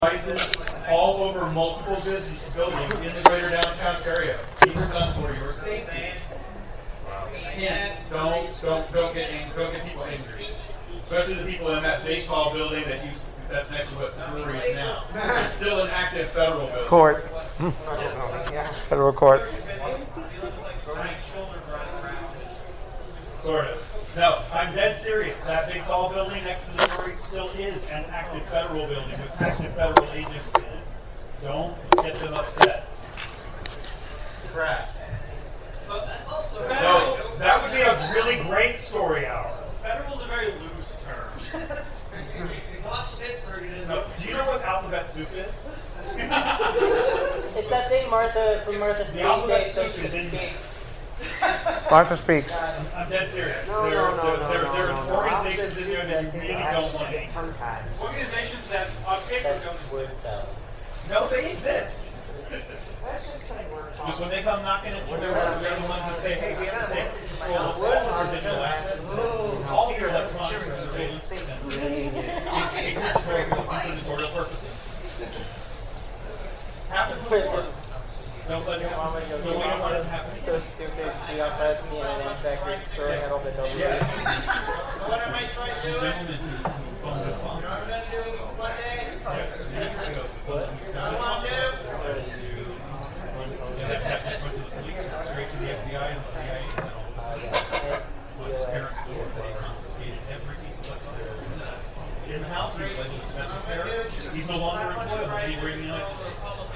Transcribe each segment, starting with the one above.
devices all over multiple business buildings in the greater downtown area. These are done for your safety. And don't get people angry. Especially the people in that big tall building that's next to what the brewery is now. It's still an active federal building. Court. Federal court. Sort of. No, I'm dead serious. That big tall building next to the brewery still is an active federal building with active federal agents in it. Don't get them upset. Press. But that's also No, that would be a really great story hour. federal is a very loose term. Boston, Pittsburgh, it is. No, do you know what alphabet soup is? It's that thing Martha from Martha The alphabet Speaks. soup is in there. Martha speaks. I'm dead serious. No. There are organizations in there that you really don't want to. Organizations that on paper That's don't word salad. No, they exist. Just when they come knocking at your door, they're the ones that say, hey, we have to take control of all of our digital assets and all of your electronics for surveillance and inquisitorial purposes. Happened before. Don't let it happen. We don't want it to happen. So stupid. She outside me in an factory throwing it over the Yes. What I might try to do? Gentlemen who phoned it What I'm going to do one day? Yes. What? What I want to do? That just went to the police, went straight to the FBI and the CIA, and then all of a sudden, went to his parents' door, they confiscated every piece of electronics in the house. He was like a domestic terrorist. He's no longer employed. He's in the United States.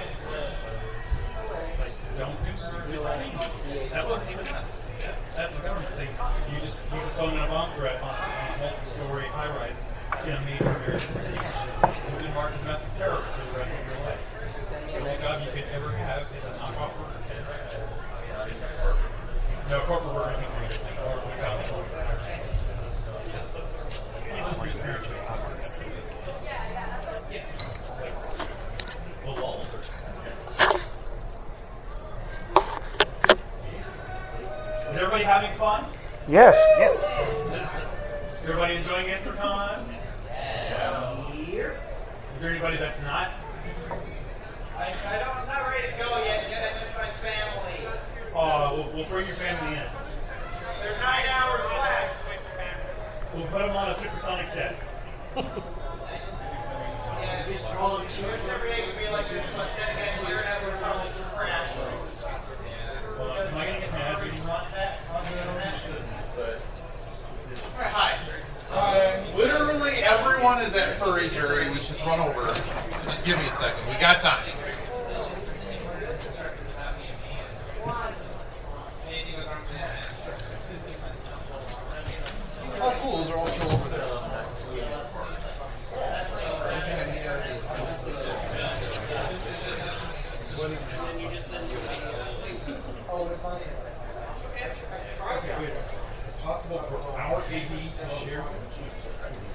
Don't do stupid things. That wasn't even us. That's the government saying you just own a bomb threat on a multi-story high-rise in a major American city. You've been marked as domestic terrorist for the rest of your life. The only job you could ever have is a knockoff worker. No, corporate worker, I think we did. Or we got it. The walls are. Is everybody having fun? Yes. Yes. Everybody enjoying Intercon? Yeah. Is there anybody that's not? I'm not ready to go yet. I miss my family. We'll bring your family in. They're 9 hours less. We'll put them on a supersonic jet. Yeah, every day would be like this, but then again, we're going to have a probably crash. Am I going to get mad reading about that? Hi. Literally everyone is at Furry Jury. We just run over. So just give me a second. We got time. Oh, cool. Those are all still over there. Possible for our AD to share